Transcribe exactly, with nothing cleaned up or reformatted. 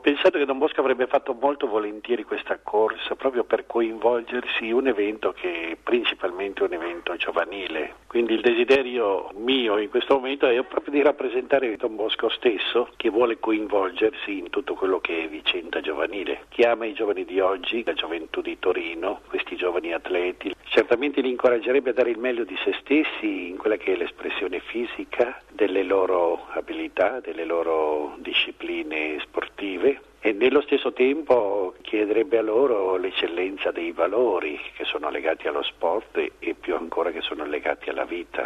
pensato che Don Bosco avrebbe fatto molto volentieri questa corsa proprio per coinvolgersi in un evento che è principalmente un evento giovanile. Quindi il desiderio mio in questo momento è proprio di rappresentare Don Bosco stesso, che vuole coinvolgersi in tutto quello che è vicenda giovanile. Chiama i giovani di oggi, la gioventù di Torino, questi giovani atleti. Certamente li incoraggerebbe a dare il meglio di se stessi in quella che è l'espressione fisica, delle loro abilità, delle loro discipline sportive, e nello stesso tempo chiederebbe a loro l'eccellenza dei valori che sono legati allo sport e più ancora che sono legati alla vita.